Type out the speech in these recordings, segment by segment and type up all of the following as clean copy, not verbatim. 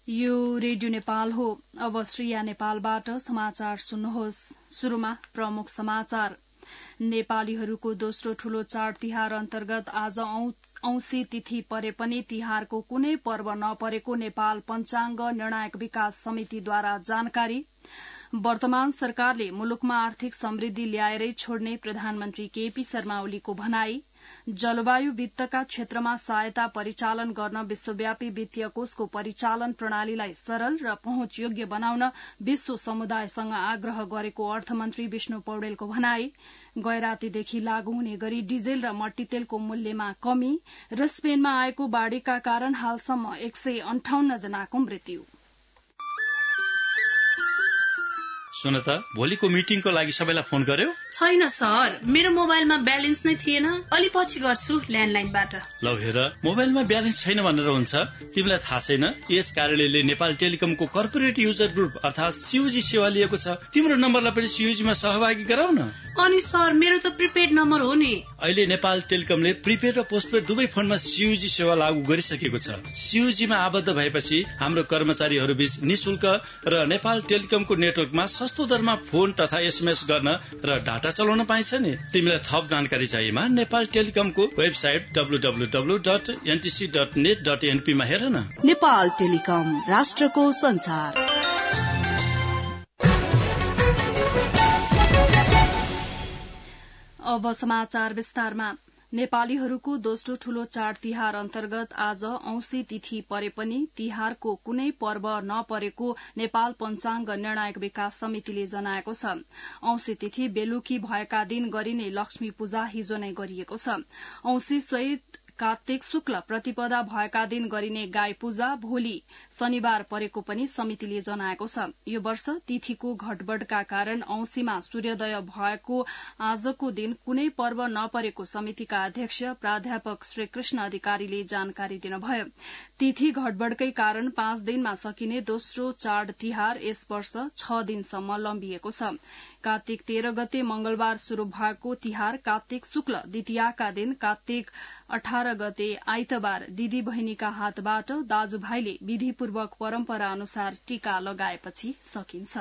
यो रेडियो नेपाल हो। अब श्रेया नेपालबाट समाचार सुन्नुहोस्। शुरूमा प्रमुख समाचार। नेपालीहरूको दोस्रो ठूलो चाड तिहार अन्तर्गत आज औंसी तिथि परे पनि तिहारको कुनै पर्व नपरेको नेपाल पञ्चाङ्ग निर्णायक विकास समितिद्वारा जानकारी। वर्तमान सरकारले मुलुकमा आर्थिक समृद्धि ल्याएरै छोड्ने प्रधानमन्त्री केपी शर्मा ओलीको भनाई। जलवायु वित्तका क्षेत्रमा सहायता परिचालन गर्न विश्वव्यापी वित्तीय कोषको परिचालन प्रणालीलाई सरल र पहुँचयोग्य बनाउन विश्व समुदायसँग आग्रह गरेको अर्थमन्त्री विष्णु पौडेलको भनाई। गैरातीदेखि लागू हुने गरी डिजेल र मट्टीतेलको मूल्यमा कमी र स्पेनमा आएको बाढ़ीका कारण हालसम्म 158 जनाको मृत्यु। सुन त, भोलिको मिटिङको लागि सबैलाई फोन गर्यो? छैन सर, मेरो मोबाइलमा ब्यालेन्स नै थिएन। अलि पछि गर्छु ल्यान्डलाइनबाट। ल हेर, मोबाइलमा ब्यालेन्स छैन भनेर हुन्छ? तिमीलाई थाहा छैन यस कार्यालयले नेपाल टेलिकमको कर्पोरेट युजर ग्रुप अर्थात सीयूजी सेवा लिएको छ। तिम्रो नम्बरलाई पनि सीयूजीमा सहभागी गराउन। अनि सर, मेरो त प्रिपेड नम्बर हो नि। अहिले नेपाल टेलिकमले प्रिपेड र पोस्टपेड दुवै फोनमा सीयूजी सेवा लागू गरिसकेको छ। सीयूजीमा आबद्ध भएपछि हाम्रो कर्मचारीहरू बीच निशुल्क र नेपाल टेलिकमको नेटवर्कमा सस्तो दरमा फोन तथा एसएमएस गर्न र डाटा चलाउन पाइन्छ नि। तिमीलाई थप जानकारी चाहिएमा नेपाल टेलिकमको वेबसाइट www.ntc.net.np मा हेर न। नेपाल टेलिकम, राष्ट्रको संचार। अब समाचार विस्तारमा। नेपालीहरूको दोस्रो ठूलो चाड तिहार अन्तर्गत आज औंसी तिथि परे पनि तिहारको कुनै पर्व नपरेको नेपाल पञ्चाङ्ग निर्णायक विकास समितिले जनाएको छ। औंसी तिथि बेलुकी भएका दिन गरिने लक्ष्मी पूजा हिजो नै गरिएको छ। औंसी सहित कार्तिक शुक्ल प्रतिपदा भएका दिन गरिने गाई पूजा भोलि शनिबार परेको पनि समितिले जनाएको छ। यो वर्ष तिथिको घटबढ़का कारण औंसीमा सूर्योदय भएको आजको दिन कुनै पर्व नपरेको समितिका अध्यक्ष प्राध्यापक श्रीकृष्ण अधिकारीले जानकारी दिनुभयो। तिथि घटबढ़कै कारण 5 दिनमा सकिने दोस्रो चाड तिहार यस वर्ष 6 दिनसम्म लम्बिएको छ। कार्तिक 13 गते मंगलबार शुरू भएको तिहार कार्तिक शुक्ल द्वितीयाका दिन कार्तिक 18 गते आइतबार दिदी बहिनीका हातबाट दाजुभाइले विधिपूर्वक परम्परा अनुसार टीका लगाएपछि सकिन्छ।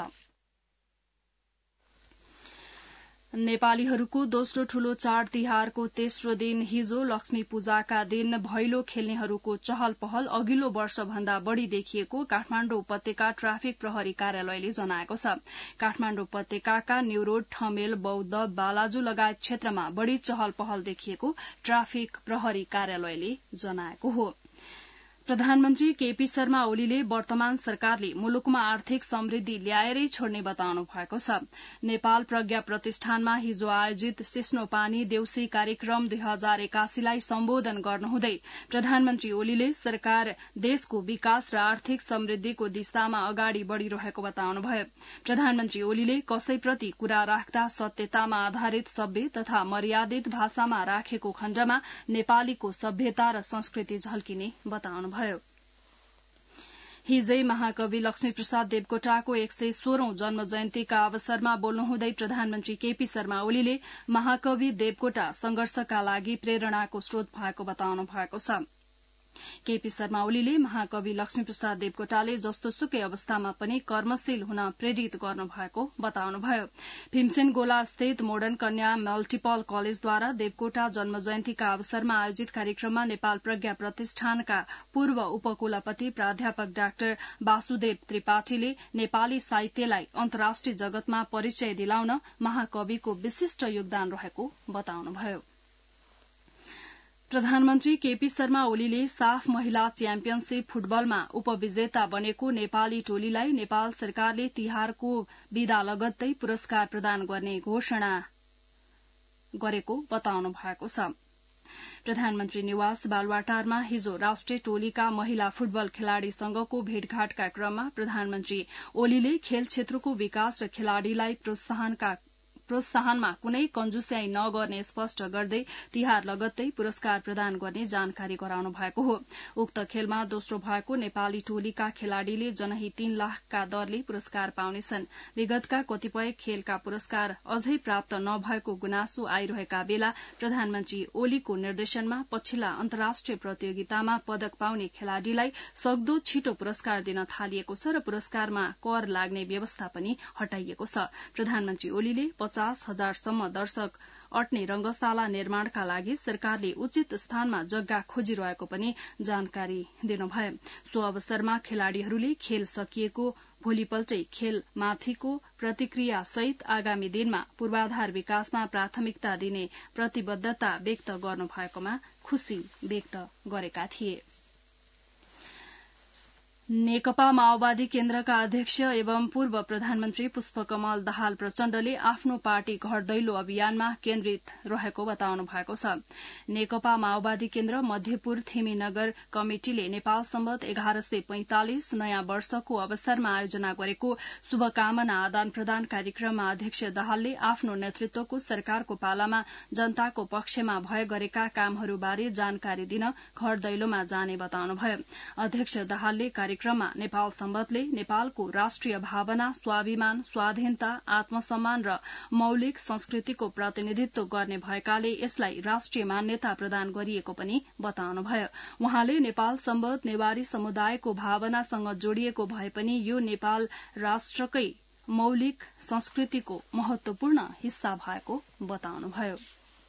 नेपालीहरूको दोस्रो ठूलो चाड तिहारको तेस्रो दिन हिजो लक्ष्मी पूजाका दिन भैलो खेल्नेहरूको चहल पहल अघिल्लो वर्ष भन्दा बढ़ी देखिएको काठमाण्डु उपत्यका ट्राफिक प्रहरी कार्यालयले जनाएको छ। काठमाण्डु उपत्यकाका न्यूरोड, ठमेल, बौद्ध, बालाजु लगायत क्षेत्रमा बढ़ी चहल पहल देखिएको ट्राफिक प्रहरी कार्यालयले जनाएको हो। प्रधानमन्त्री केपी शर्मा ओलीले वर्तमान सरकारले मुलुकमा आर्थिक समृद्धि ल्याएरै छोड्ने बताउनु भएको छ। नेपाल प्रज्ञा प्रतिष्ठानमा हिजो आयोजित सिस्नोपानी देउसी कार्यक्रम 2081 लाई सम्बोधन गर्नुहुँदै प्रधानमन्त्री ओलीले सरकार देशको विकास र आर्थिक समृद्धिको दिशामा अगाडि बढ़िरहेको बताउनुभयो। प्रधानमन्त्री ओलीले कसैप्रति कुरा राख्दा सत्यतामा आधारित सभ्य तथा मर्यादित भाषामा राखेको खण्डमा नेपालीको सभ्यता र संस्कृति झल्किने बताउनुभयो। हिजै महाकवि लक्ष्मीप्रसाद देवकोटाको 116औं जन्म जयन्तीका अवसरमा बोल्नुहुँदै प्रधानमन्त्री केपी शर्मा ओलीले महाकवि देवकोटा संघर्षका लागि प्रेरणाको स्रोत भएको बताउनु भएको छ। केपी शर्मा ओलीले महाकवि लक्ष्मीप्रसाद देवकोटाले जस्तो सुकै अवस्थामा पनि कर्मशील हुन प्रेरित गर्नुभएको बताउनुभयो। भीमसेन गोला स्थित मोडर्न कन्या मल्टिपल कलेजद्वारा देवकोटा जन्म जयन्तीका अवसरमा आयोजित कार्यक्रममा नेपाल प्रज्ञा प्रतिष्ठानका पूर्व उपकुलपति प्राध्यापक डाक्टर वासुदेव त्रिपाठीले नेपाली साहित्यलाई अन्तर्राष्ट्रिय जगतमा परिचय दिलाउन महाकविको विशिष्ट योगदान रहेको बताउनुभयो। प्रधानमन्त्री केपी शर्मा ओलीले साफ महिला च्याम्पियनशीप फुटबलमा उपविजेता बनेको नेपाली टोलीलाई नेपाल सरकारले तिहारको विदा लगत्तै पुरस्कार प्रदान गर्ने घोषणा गरेको बताउनु भएको छ। प्रधानमन्त्री निवास बालुवाटारमा हिजो राष्ट्रिय टोलीका महिला फुटबल खेलाड़ीसँगको भेटघाटका क्रममा प्रधानमन्त्री ओलीले खेल क्षेत्रको विकास र खेलाड़ीलाई प्रोत्साहनमा कुनै कंजुस्याई नगर्ने स्पष्ट गर्दै तिहार लगत्तै पुरस्कार प्रदान गर्ने जानकारी गराउनु भएको हो। उक्त खेलमा दोस्रो भएको नेपाली टोलीका खेलाड़ीले जनही 3 लाखका दरले पुरस्कार पाउनेछन्। विगतका कतिपय खेलका पुरस्कार अझै प्राप्त नभएको गुनासो आइरहेका बेला प्रधानमन्त्री ओलीको निर्देशनमा पछिल्ला अन्तर्राष्ट्रिय प्रतियोगितामा पदक पाउने खेलाड़ीलाई सक्दो छिटो पुरस्कार दिन थालिएको छ र पुरस्कारमा कर लाग्ने व्यवस्था पनि हटाइएको छ। प्रधानमन्त्री ओलीले 50,000 सम्म दर्शक अट्ने रंगशाला निर्माणका लागि सरकारले उचित स्थानमा जग्गा खोजिरहेको पनि जानकारी दिनुभयो। सो अवसरमा खेलाड़ीहरूले खेल सकिएको भोलिपल्टै खेलमाथिको प्रतिक्रिया सहित आगामी दिनमा पूर्वाधार विकासमा प्राथमिकता दिने प्रतिबद्धता व्यक्त गर्नुभएकोमा खुशी व्यक्त गरेका थिए। नेकपा माओवादी केन्द्रका अध्यक्ष एवं पूर्व प्रधानमन्त्री पुष्पकमल दाहाल प्रचण्डले आफ्नो पार्टी घर दैलो अभियानमा केन्द्रित रहेको बताउनु भएको छ। नेकपा माओवादी केन्द्र मध्यपुर थिमी नगर कमिटिले नेपाल सम्वत 1145 नयाँ वर्षको अवसरमा आयोजना गरेको शुभकामना आदान प्रदान कार्यक्रममा अध्यक्ष दाहालले आफ्नो नेतृत्वको सरकारको पालामा जनताको पक्षमा भए गरेका कामहरूबारे जानकारी दिन घर दैलोमा जाने बताउनुभयो। अध्यक्ष दाहालले कार्यक्रममा नेपाल सम्वतले नेपालको राष्ट्रिय भावना, स्वाभिमान, स्वाधीनता, आत्मसम्मान र मौलिक संस्कृतिको प्रतिनिधित्व गर्ने भएकाले यसलाई राष्ट्रिय मान्यता प्रदान गरिएको पनि बताउनुभयो। उहाँले नेपाल सम्वत नेवारी समुदायको भावनासँग जोडिएको भए पनि यो नेपाल राष्ट्रकै मौलिक संस्कृतिको महत्वपूर्ण हिस्सा भएको बताउनुभयो।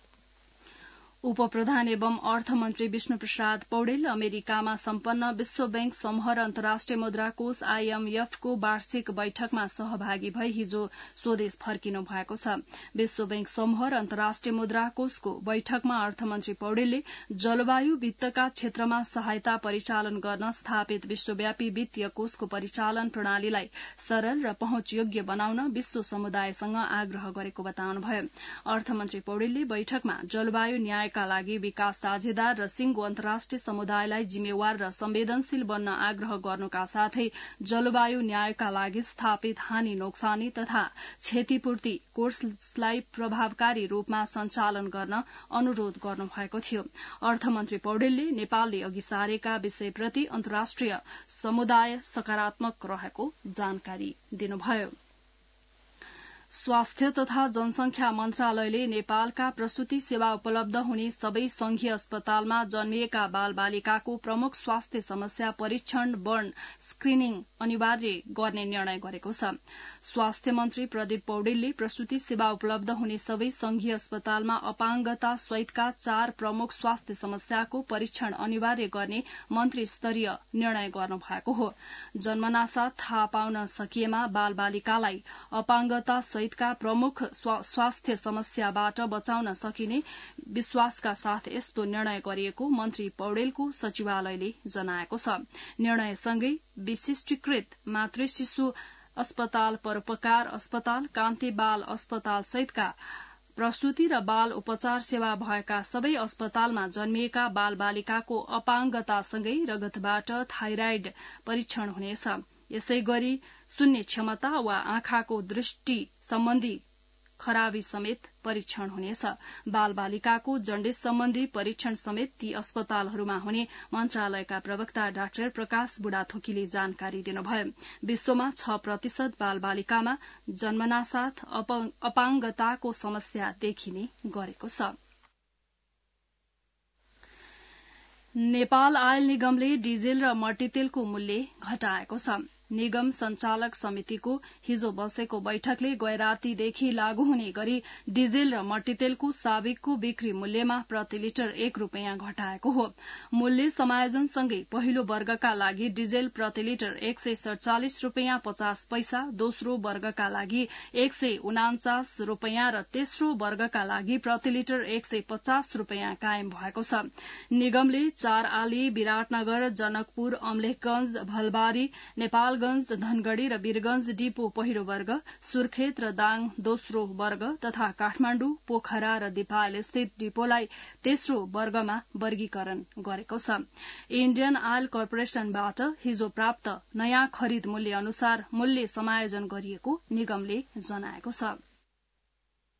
उपप्रधान एवं अर्थमन्त्री विष्णुप्रसाद पौडेल अमेरिकामा सम्पन्न विश्व बैंक समूह र अन्तर्राष्ट्रिय मुद्रा कोष IMF को वार्षिक बैठकमा सहभागी भई हिजो स्वदेश फर्किनु भएको छ। विश्व बैंक समूह र अन्तर्राष्ट्रिय मुद्रा कोषको बैठकमा अर्थमन्त्री पौडेलले जलवायु वित्तका क्षेत्रमा सहायता परिचालन गर्न स्थापित विश्वव्यापी वित्तीय कोषको परिचालन प्रणालीलाई सरल र पहुँचयोग्य बनाउन विश्व समुदायसँग आग्रह गरेको बताउनुभयो। अर्थमन्त्री पौडेलले बैठकमा जलवायु न्याय का लागि विकास साझेदार र सिंगो अन्तर्राष्ट्रिय समुदायलाई जिम्मेवार र संवेदनशील बन्न आग्रह गर्नुका साथै जलवायु न्यायका लागि स्थापित हानि नोक्सानी तथा क्षतिपूर्ति कोषलाई प्रभावकारी रूपमा सञ्चालन गर्न अनुरोध गर्नुभएको थियो। अर्थमन्त्री पौडेलले नेपालले अघि सारेका विषयप्रति अन्तर्राष्ट्रिय समुदाय सकारात्मक रहेको जानकारी दिनुभयो। स्वास्थ्य तथा जनसंख्या मन्त्रालयले नेपालका प्रसूति सेवा उपलब्ध हुने सबै संघीय अस्पतालमा जन्मिएका बाल बालिकाको प्रमुख स्वास्थ्य समस्या परीक्षण बर्न स्क्रिनिङ अनिवार्य गर्ने निर्णय गरेको छ। स्वास्थ्य मन्त्री प्रदीप पौडेलले प्रसूति सेवा उपलब्ध हुने सबै संघीय अस्पतालमा अपाङ्गता सहितका 4 प्रमुख स्वास्थ्य समस्याको परीक्षण अनिवार्य गर्ने मन्त्री स्तरीय निर्णय गर्नु भएको हो। जन्मनासाथ थाहा पाउन सकिएमा बाल बालिकालाई अपाङ्गता सहितका प्रमुख स्वास्थ्य समस्याबाट बचाउन सकिने विश्वासका साथ यस्तो निर्णय गरिएको मन्त्री पौडेलको सचिवालयले जनाएको छ। निर्णयसँगै विशिष्टीकृत मातृ शिशु अस्पताल, परोपकार अस्पताल, कान्ति बाल अस्पताल सहितका प्रसूति र बाल उपचार सेवा भएका सबै अस्पतालमा जन्मिएका बाल बालिकाको अपाङ्गतासँगै रगतबाट थाइराइड परीक्षण हुनेछ। यसै गरी सुन्ने क्षमता वा आँखाको दृष्टि सम्बन्धी खराबी समेत परीक्षण हुनेछ। बाल बालिकाको जन्डिस सम्बन्धी परीक्षण समेत ती अस्पतालहरूमा हुने मन्त्रालयका प्रवक्ता डाक्टर प्रकाश बुढाथोकीले जानकारी दिनुभयो। विश्वमा 6% बाल बालिकामा जन्मनासाथ अपाङ्गताको समस्या देखिने गरेको छ। नेपाल आयल निगमले डिजेल र मट्टीतेलको मूल्य घटाएको छ। निगम संचालक समितिको हिजो बसेको बैठकले गैरातीदेखि लागू हुने गरी डिजेल र मट्टीतेलको साबिकको बिक्री मूल्यमा प्रति लिटर 1 रूपियाँ घटाएको हो। मूल्य समायोजनसँगै पहिलो वर्गका लागि डिजेल प्रति लिटर 147 रूपियाँ 50 पैसा, दोस्रो वर्गका लागि 149 रूपियाँ र तेस्रो वर्गका लागि प्रति लिटर 150 रूपियाँ कायम भएको छ। निगमले 4 आली, विराटनगर, जनकपुर, अमलेखगंज, भलबारी, नेपाल धनगढ़ी र वीरगंज डिपो पहिलो वर्ग, सुर्खेत र दाङ दोस्रो वर्ग तथा काठमाण्डु, पोखरा र दिपायल स्थित डिपोलाई तेस्रो वर्गमा वर्गीकरण गरेको छ। इण्डियन आयल कर्पोरेशनबाट हिजो प्राप्त नयाँ खरिद मूल्य अनुसार मूल्य समायोजन गरिएको निगमले जनाएको छ।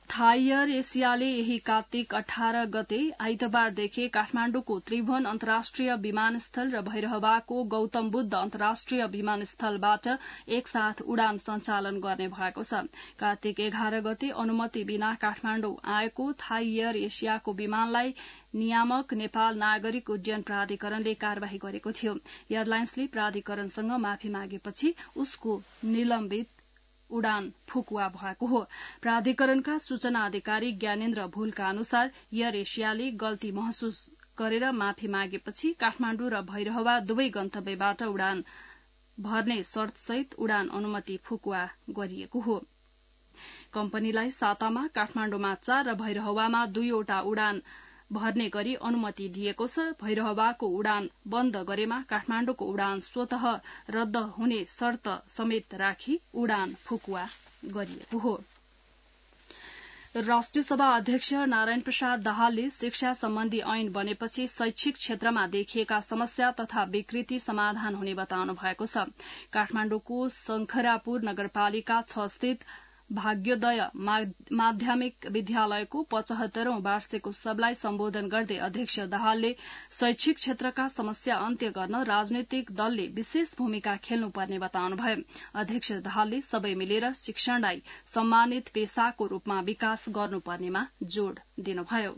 थाई एयर एसियाले यही कार्तिक 18 गते आइतबारदेखि काठमाण्डुको त्रिभुवन अन्तर्राष्ट्रिय विमानस्थल र भैरहवाको गौतम बुद्ध अन्तर्राष्ट्रिय विमानस्थलबाट एकसाथ उडान सञ्चालन गर्ने भएको छ। कार्तिक 11 गते अनुमति बिना काठमाण्डु आएको थाई एयर एसियाको विमानलाई नियामक नेपाल नागरिक उड्डयन प्राधिकरणले कार्यवाही गरेको थियो। एयरलाइन्सले प्राधिकरणसँग माफी मागेपछि उसको निलम्बित उडान फुकुवा भएको हो। प्राधिकरणका सूचना अधिकारी ज्ञानेन्द्र भूलका अनुसार एयर एसियाले गल्ती महसुस गरेर माफी मागेपछि काठमाण्डु र भैरहवा दुवै गन्तव्यबाट उडान भर्ने शर्तसहित उडान अनुमति फुकुवा गरिएको हो। कम्पनीलाई सातामा काठमाण्डुमा 4 र भैरहवामा 2वटा उडान भर्ने गरी अनुमति दिएको छ। भैरहवाको उडान बन्द गरेमा काठमाण्डुको उडान स्वतः रद्द हुने शर्त समेत राखी उडान फुकुवा गरिएको हो। राष्ट्रिय सभा अध्यक्ष नारायण प्रसाद दाहालले शिक्षा सम्बन्धी ऐन बनेपछि शैक्षिक क्षेत्रमा देखिएका समस्या तथा विकृति समाधान हुने बताउनु भएको छ। काठमाण्डुको शंखरापुर नगरपालिका 6 स्थित भाग्योदय माध्यमिक विद्यालयको 75औं वार्षिक उत्सवलाई सम्बोधन गर्दै अध्यक्ष दाहालले शैक्षिक क्षेत्रका समस्या अन्त्य गर्न राजनैतिक दलले विशेष भूमिका खेल्नुपर्ने बताउनुभयो। अध्यक्ष दाहालले सबै मिलेर शिक्षणलाई सम्मानित पेसाको रूपमा विकास गर्नुपर्नेमा जोड़ दिनुभयो।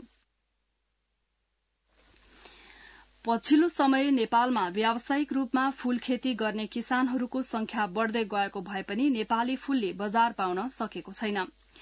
पछिल्लो समय नेपालमा व्यावसायिक रूपमा फूल खेती गर्ने किसानहरूको संख्या बढ़दै गएको भए पनि नेपाली फूलले बजार पाउन सकेको छैन।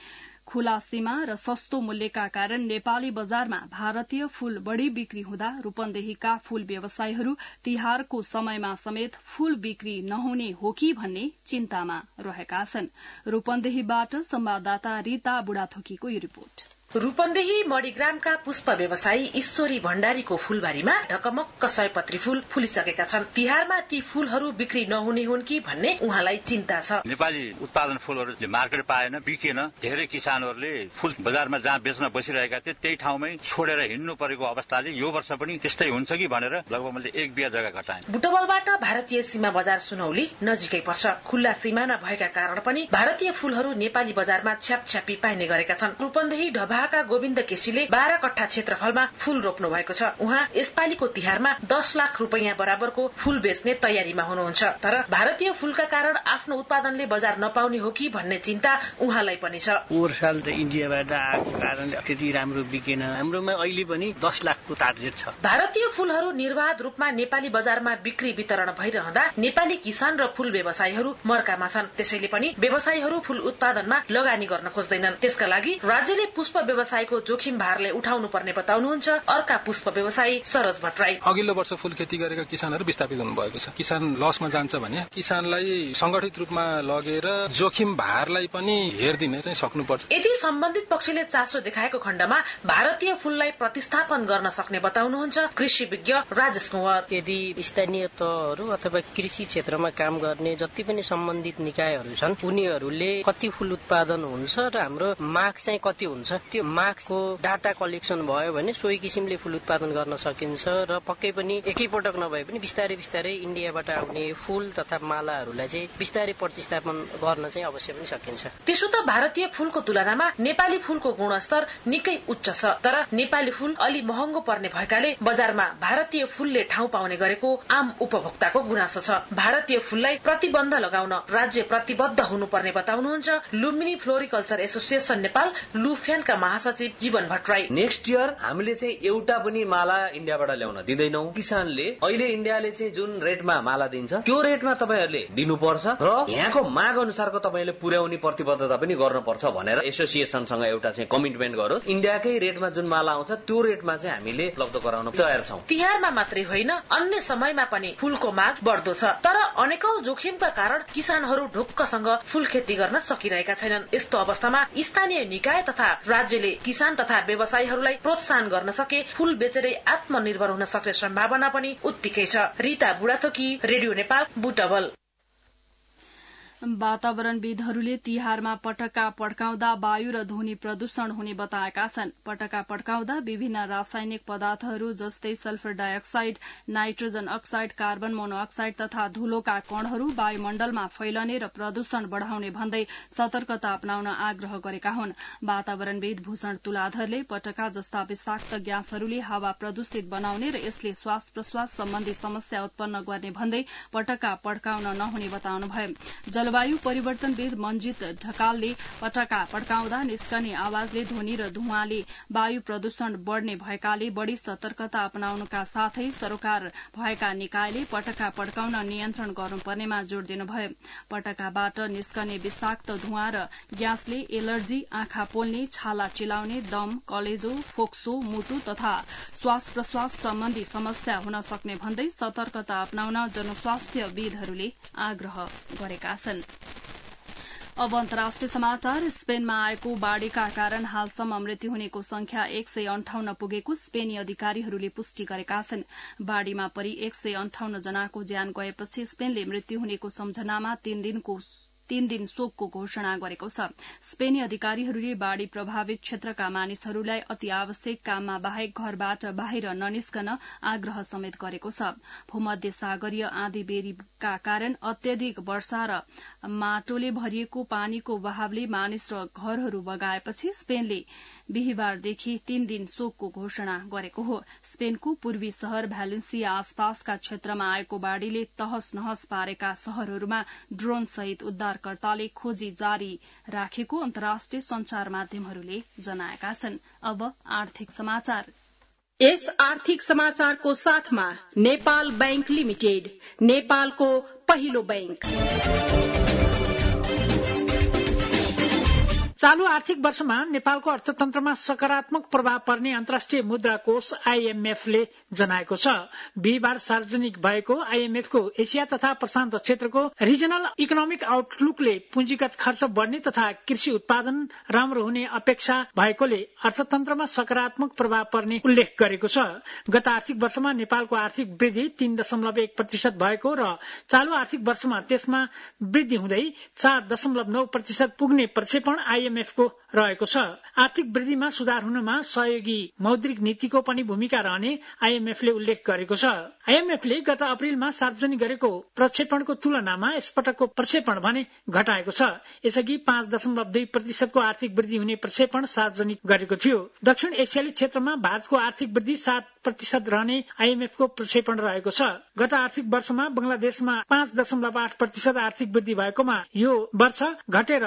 खुला सीमा र सस्तो मूल्यका कारण नेपाली बजारमा भारतीय फूल बढ़ी बिक्री हुँदा रूपन्देहीका फूल व्यवसायीहरू तिहारको समयमा समेत फूल बिक्री नहुने हो कि भन्ने चिन्तामा रहेका छन्। रूपन्देहीबाट संवाददाता रीता बुढाथोकीको यो रिपोर्ट। रूपन्देही मणिग्रामका पुष्प व्यवसायी ईश्वरी भण्डारीको फूलबारीमा ढकमक्क सयपत्री फूल फुलिसकेका छन्। तिहारमा ती फूलहरू बिक्री नहुने हुन् कि भन्ने उहाँलाई चिन्ता छ। नेपाली उत्पादन फूलहरू मार्केट पाएन, बिकेन। धेरै किसानहरूले फूल बजारमा जहाँ बेच्न बसिरहेका थिए त्यही ठाउँमै छोडेर हिँड्नु परेको अवस्थाले यो वर्ष पनि त्यस्तै हुन्छ कि भनेर लगभग मैले 1 बिघा जग्गा घटाएँ। बुटवलबाट भारतीय सीमा बजार सुनौली नजिकै पर्छ। खुल्ला सीमाना भएका कारण पनि भारतीय फूलहरू नेपाली बजारमा छ्यापछ्यापी पाइने गरेका छन्। रूपन्देही ढभाका गोविन्द केसीले 12 कट्ठा क्षेत्रफलमा फूल रोप्नु भएको छ। उहाँ यसपालिको तिहारमा 10 लाख रुपैयाँ बराबरको फूल बेच्ने तयारीमा हुनुहुन्छ। तर भारतीय फूलका कारण आफ्नो उत्पादनले बजार नपाउने हो कि भन्ने चिन्ता उहाँलाई पनि छ। पोहोर साल त इन्डियाबाट आएको कारणले त्यति राम्रो बिकेन। हाम्रोमा अहिले पनि 10 लाखको टार्गेट छ। भारतीय फूलहरू निर्वाध रूपमा नेपाली बजारमा बिक्री वितरण भइरहँदा नेपाली किसान र फूल व्यवसायीहरू मर्कामा छन्। त्यसैले पनि व्यवसायीहरू फूल उत्पादनमा लगानी गर्न खोज्दैनन्। त्यसका लागि राज्यले पुष्प व्यवसायको जोखिम भारले उठाउनु पर्ने बताउनुहुन्छ अर्का पुष्प व्यवसायी सरोज भट्टराई। अघिल्लो वर्ष फूल खेती गरेका किसानहरू विस्थापित हुनुभएको छ। किसान लसमा जान्छ भने किसानलाई संगठित रूपमा लगेर जोखिम भारलाई पनि हेर्दिन चाहिँ सक्नुपर्छ। यदि सम्बन्धित पक्षले चासो देखाएको खण्डमा भारतीय फूललाई प्रतिस्थापन गर्न सक्ने बताउनुहुन्छ कृषि विज्ञ राजेश कुँवर। यदि स्थानीय तहहरू अथवा कृषि क्षेत्रमा काम गर्ने जति पनि सम्बन्धित निकायहरू छन् उनीहरूले कति फूल उत्पादन हुन्छ र हाम्रो माग चाहिँ कति हुन्छ त्यो मार्क्सको डाटा कलेक्सन भयो भने सोही किसिमले फूल उत्पादन गर्न सकिन्छ र पक्कै पनि एकैपटक नभए पनि बिस्तारै बिस्तारै इन्डियाबाट आउने फूल तथा मालाहरूलाई चाहिँ बिस्तारै प्रतिस्थापन गर्न चाहिँ अवश्य पनि सकिन्छ। त्यसो त भारतीय फूलको तुलनामा नेपाली फूलको गुणस्तर निकै उच्च छ। तर नेपाली फूल अलि महँगो पर्ने भएकाले बजारमा भारतीय फूलले ठाउँ पाउने गरेको आम उपभोक्ताको गुनासो छ। भारतीय फूललाई प्रतिबन्ध लगाउन राज्य प्रतिबद्ध हुनुपर्ने बताउनुहुन्छ लुम्बिनी फ्लोरिकल्चर एसोसिएसन नेपाल लुफ्यानका महासचिव जीवन भट्टराई। नेक्स्ट इयर हामीले चाहिँ एउटा पनि माला इन्डियाबाट ल्याउन दिँदैनौं। किसानले अहिले इन्डियाले चाहिँ जुन रेटमा माला दिन्छ त्यो रेटमा तपाईहरुले दिनुपर्छ र यहाँको माग अनुसारको तपाईले पुर्याउने प्रतिबद्धता पनि गर्नुपर्छ भनेर एसोसिएसनसँग एउटा चाहिँ कमिटमेन्ट गरोस्। इन्डियाकै रेटमा जुन माला आउँछ त्यो रेटमा चाहिँ हामीले उपलब्ध गराउन तयार छौं। तिहारमा मात्रै होइन अन्य समयमा पनि फूलको माग बढ्दो छ। तर अनेकौं जोखिमका कारण किसानहरू ढुक्कसँग फूल खेती गर्न सकिरहेका छैनन्। यस्तो अवस्थामा स्थानीय निकाय तथा राज्यले किसान तथा व्यवसायीहरूलाई प्रोत्साहन गर्न सके फूल बेचेरै आत्मनिर्भर हुन सक्ने सम्भावना पनि उत्तिकै छ। रीता बुढाथोकी, रेडियो नेपाल, बुटवल। वातावरणविदहरूले तिहारमा पटक्का पड्काउँदा वायु र ध्वनि प्रदूषण हुने बताएका छन्। पटक्का पड्काउँदा विभिन्न रासायनिक पदार्थहरू जस्तै sulphur dioxide, nitrogen oxide, carbon monoxide तथा धूलोका कणहरू वायुमण्डलमा फैलने र प्रदूषण बढ़ाउने भन्दै सतर्कता अपनाउन आग्रह गरेका हुन्। वातावरणविद भूषण तुलाधरले पटक्का जस्ता विषाक्त ग्यासहरूले हावा प्रदूषित बनाउने र यसले श्वास प्रश्वास सम्बन्धी समस्या उत्पन्न गर्ने भन्दै पटक्का पड्काउन नहुने बताउनुभयो। जलवायु परिवर्तनविद मन्जित ढकालले पटक्का पड्काउँदा निस्कने आवाजले ध्वनि र धुवाँले वायु प्रदूषण बढ़ने भएकाले बढ़ी सतर्कता अपनाउनुका साथै सरोकार भएका निकायले पटक्का पड्काउन नियन्त्रण गर्नुपर्नेमा जोड़ दिनुभयो। पटक्काबाट निस्कने विषाक्त धुवाँ र ग्यासले एलर्जी, आँखा पोल्ने, छाला चिलाउने, दम, कलेजो, फोक्सो, मुटु तथा श्वास प्रश्वास सम्बन्धी समस्या हुन सक्ने भन्दै सतर्कता अपनाउन जनस्वास्थ्यविदहरूले आग्रह गरेका छन्। अब अन्तर्राष्ट्रिय समाचार। स्पेनमा आएको बाढ़ीका कारण हालसम्म मृत्यु हुनेको संख्या 158 पुगेको स्पेनी अधिकारीहरूले पुष्टि गरेका छन्। बाढ़ीमा परि 158 जनाको ज्यान गएपछि स्पेनले मृत्यु हुनेको सम्झनामा 3 दिन शोकको घोषणा गरेको छ। स्पेनी अधिकारीहरूले बाढ़ी प्रभावित क्षेत्रका मानिसहरूलाई अति आवश्यक काममा बाहेक घरबाट बाहिर ननिस्कन आग्रह समेत गरेको छ। भूमध्य सागरीय आँधी बेह्रीका कारण अत्यधिक वर्षा र माटोले भरिएको पानीको बहावले मानिस र घरहरू बगाएपछि स्पेनले बिहिबारदेखि 3 दिन शोकको घोषणा गरेको हो। स्पेनको पूर्वी शहर भ्यालेन्सिया आसपासका क्षेत्रमा आएको बाढ़ीले तहस नहस पारेका शहरहरूमा ड्रोन सहित उद्धारकर्ताले खोजी जारी राखेको अन्तर्राष्ट्रिय संचार माध्यमहरूले जनाएका छन्। अब आर्थिक समाचार। यस आर्थिक समाचारको साथमा नेपाल बैंक लिमिटेड, नेपालको पहिलो बैंक। चालू आर्थिक वर्षमा नेपालको अर्थतन्त्रमा सकारात्मक प्रभाव पर्ने अन्तर्राष्ट्रिय मुद्रा कोष IMF ले जनाएको छ। बिहिबार सार्वजनिक भएको IMF को एसिया तथा प्रशान्त क्षेत्रको रिजनल इकोनोमिक आउटलुकले पुँजीगत खर्च बढ़ने तथा कृषि उत्पादन राम्रो हुने अपेक्षा भएकोले अर्थतन्त्रमा सकारात्मक प्रभाव पर्ने उल्लेख गरेको छ। गत आर्थिक वर्षमा नेपालको आर्थिक वृद्धि 3.1% भएको र चालू आर्थिक वर्षमा त्यसमा वृद्धि हुँदै 4.9% पुग्ने प्रक्षेपण IMF को रहेको छ। आर्थिक वृद्धिमा सुधार हुनमा सहयोगी मौद्रिक नीतिको पनि भूमिका रहने IMF ले उल्लेख गरेको छ। IMF ले गत अप्रिलमा सार्वजनिक गरेको प्रक्षेपणको तुलनामा यसपटकको प्रक्षेपण भने घटाएको छ। यसअघि 5.2% को आर्थिक वृद्धि हुने प्रक्षेपण सार्वजनिक गरेको थियो। दक्षिण एसियाली क्षेत्रमा भारतको आर्थिक वृद्धि 7% रहने IMF को प्रक्षेपण रहेको छ। गत आर्थिक वर्षमा बंगलादेशमा 5.8% आर्थिक वृद्धि भएकोमा यो वर्ष घटेर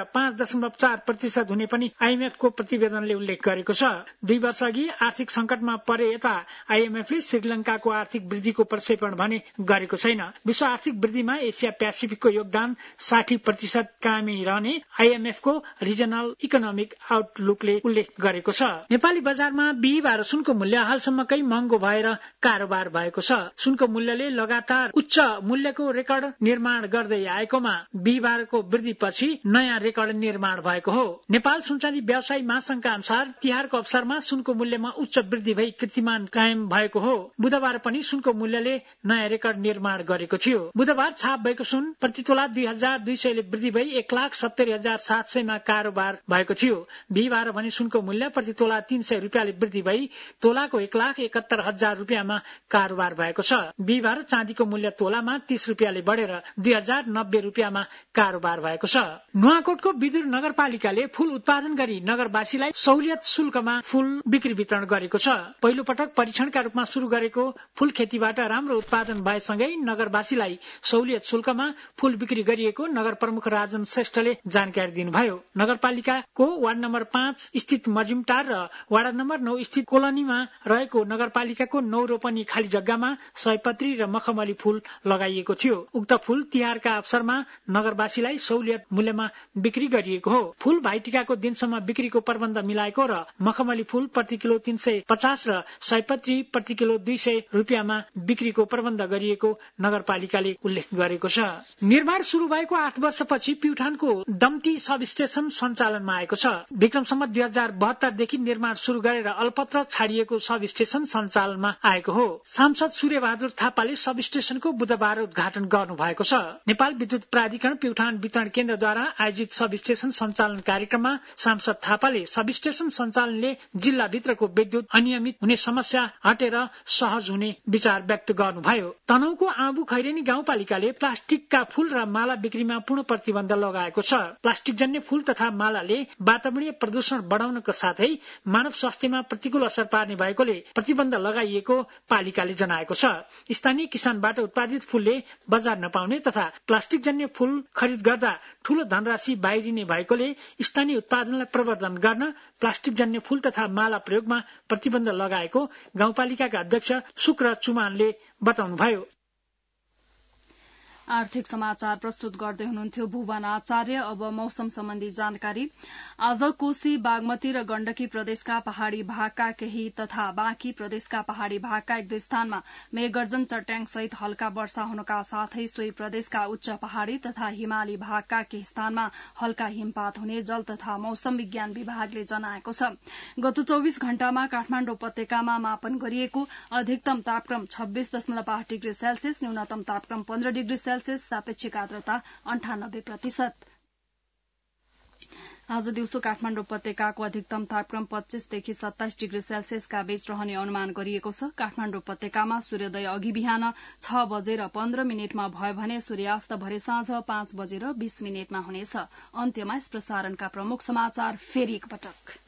5.4% हुने पनि IMF को प्रतिवेदनले उल्लेख गरेको छ। 2 वर्ष अघि आर्थिक संकटमा परे यता IMF ले श्रीलंकाको आर्थिक वृद्धिको प्रक्षेपण भने गरेको छैन। विश्व आर्थिक वृद्धिमा एसिया पेसिफिकको योगदान 60% कायमै रहने IMF को रिजनल इकोनोमिक आउटलुकले उल्लेख गरेको छ। नेपाली बजारमा बिहिबार सुनको मूल्य हालसम्मकै महँगो भएर कारोबार भएको छ। सुनको मूल्यले लगातार उच्च मूल्यको रेकर्ड निर्माण गर्दै आएकोमा बिहिबारको वृद्धिपछि नयाँ रेकर्ड निर्माण भएको हो। नेपाल सुनचाँदी व्यवसायी महासंघका अनुसार तिहारको अवसरमा सुनको मूल्यमा उच्च वृद्धि भई कीर्तिमान कायम भएको हो। बुधबार पनि सुनको मूल्यले नयाँ रेकर्ड निर्माण गरेको थियो। बुधबार छाप भएको सुन प्रति तोला 2200 ले वृद्धि भई 1,70,700 मा कारोबार भएको थियो। बिहिबार भने सुनको मूल्य प्रति तोला 300 रुपियाँले वृद्धि भई तोलाको 1,71,000 रुपियाँमा कारोबार भएको छ। बिहिबार चाँदीको मूल्य तोलामा 30 रुपियाँले बढेर 2,090 रुपियाँमा कारोबार भएको छ। नुवाकोटको विदुर नगरपालिकाले फूल उत्पादन गरी नगरवासीलाई सहुलियत शुल्कमा फूल बिक्री वितरण गरेको छ। पहिलो पटक परीक्षणका रूपमा शुरू गरेको फूल खेतीबाट राम्रो उत्पादन भएसँगै नगरवासीलाई सहुलियत शुल्कमा फूल बिक्री गरिएको नगर प्रमुख राजन श्रेष्ठले जानकारी दिनुभयो। नगरपालिकाको वार्ड नम्बर 5 स्थित मजिमटार र वार्ड नम्बर 9 स्थित कोलोनीमा रहेको नगरपालिकाको 9 रोपनी खाली जग्गामा सयपत्री र मखमली फूल लगाइएको थियो। उक्त फूल तिहारका अवसरमा नगरवासीलाई सहुलियत मूल्यमा बिक्री गरिएको हो। फूल भाइटिकाको दिन दिनसम्म बिक्रीको प्रबन्ध मिलाएको र मखमली फूल प्रति किलो 350 र सयपत्री प्रति किलो 200 रुपियाँमा बिक्रीको प्रबन्ध गरिएको नगरपालिकाले उल्लेख गरेको छ। निर्माण शुरू भएको 8 वर्षपछि प्युठानको दम्ती सब स्टेशन सञ्चालनमा आएको छ। विक्रमसम्म 2072 देखि निर्माण शुरू गरेर अलपत्र छाडिएको सब स्टेशन सञ्चालनमा आएको हो। सांसद सूर्यबहादुर थापाले सब स्टेशनको बुधबार उद्घाटन गर्नु भएको छ। नेपाल विद्युत प्राधिकरण प्युठान वितरण केन्द्रद्वारा आयोजित सब स्टेशन सञ्चालन कार्यक्रममा सांसद थापाले सब स्टेशन सञ्चालनले जिल्लाभित्रको विद्युत अनियमित हुने समस्या हटेर सहज हुने विचार व्यक्त गर्नुभयो। तनहुँको आँबु खैरेनी गाउँपालिकाले प्लास्टिकका फूल र माला बिक्रीमा पूर्ण प्रतिबन्ध लगाएको छ। प्लास्टिक जन्य फूल तथा मालाले वातावरणीय प्रदूषण बढाउनका साथै मानव स्वास्थ्यमा प्रतिकूल असर पार्ने भएकोले प्रतिबन्ध लगाइएको पालिकाले जनाएको छ। स्थानीय किसानबाट उत्पादित फूलले बजार नपाउने तथा प्लास्टिक जन्य फूल खरिद गर्दा ठूलो धनराशि बाहिरिने भएकोले स्थानीय उत्पादनलाई प्रवर्धन गर्न प्लास्टिक जन्य फूल तथा माला प्रयोगमा प्रतिबन्ध लगाएको गाउँपालिकाका अध्यक्ष शुक्र चुमानले बताउनुभयो। आर्थिक समाचार प्रस्तुत गर्दै हुनुहुन्थ्यो भुवन आचार्य। अब मौसम सम्बन्धी जानकारी। आज कोशी, बागमती र गण्डकी प्रदेशका पहाड़ी भागका केही तथा बाँकी प्रदेशका पहाड़ी भागका 1-2 स्थानमा मेघगर्जन चट्याङ सहित हल्का वर्षा हुनका साथै सोही प्रदेशका उच्च पहाड़ी तथा हिमाली भागका केही स्थानमा हल्का हिमपात हुने जल तथा मौसम विज्ञान विभागले जनाएको छ। गत 24 घण्टामा काठमाडौँ उपत्यकामा मापन गरिएको अधिकतम तापक्रम 26.8 डिग्री सेल्सियस, न्यूनतम तापक्रम 15 डिग्री सेल्सियस, सापेक्षिक आर्द्रता 98%। आज दिउँसो काठमाडौँ उपत्यकाको अधिकतम तापक्रम 25 देखि 27 डिग्री सेल्सियसका बीच रहने अनुमान गरिएको छ। काठमाडौँ उपत्यकामा सूर्योदय अघि बिहान 6 बजेर 15 मिनटमा भयो भने सूर्यास्त भरे साँझ 5 बजेर 20 मिनटमा हुनेछ। अन्त्यमा यस प्रसारणका प्रमुख समाचार फेरि एकपटक।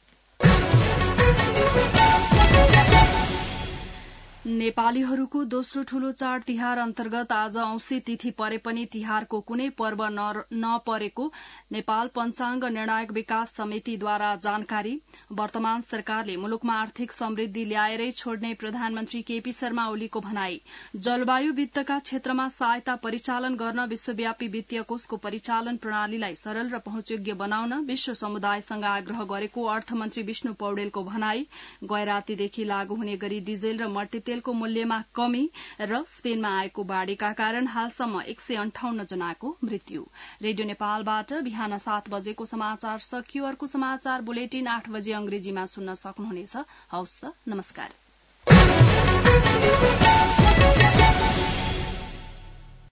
नेपालीहरूको दोस्रो ठूलो चाड तिहार अन्तर्गत आज औंसी तिथि परे पनि तिहारको कुनै पर्व नपरेको नेपाल पञ्चाङ्ग निर्णायक विकास समितिद्वारा जानकारी। वर्तमान सरकारले मुलुकमा आर्थिक समृद्धि ल्याएरै छोड्ने प्रधानमन्त्री केपी शर्मा ओलीको भनाई। जलवायु वित्तका क्षेत्रमा सहायता परिचालन गर्न विश्वव्यापी वित्तीय कोषको परिचालन प्रणालीलाई सरल र पहुँचयोग्य बनाउन विश्व समुदायसँग आग्रह गरेको अर्थमन्त्री विष्णु पौडेलको भनाई। गैरातीदेखि लागू हुने गरी डिजेल र मट्टीतेलको मूल्यमा कमी र स्पेनमा आएको बाढ़ीका कारण हालसम्म 158 जनाको मृत्यु। रेडियो नेपालबाट बिहान 7 बजेको समाचार सकियो। अर्को समाचार बुलेटिन 8 बजे अंग्रेजीमा सुन्न सक्नुहुनेछ। हवस् त, नमस्कार।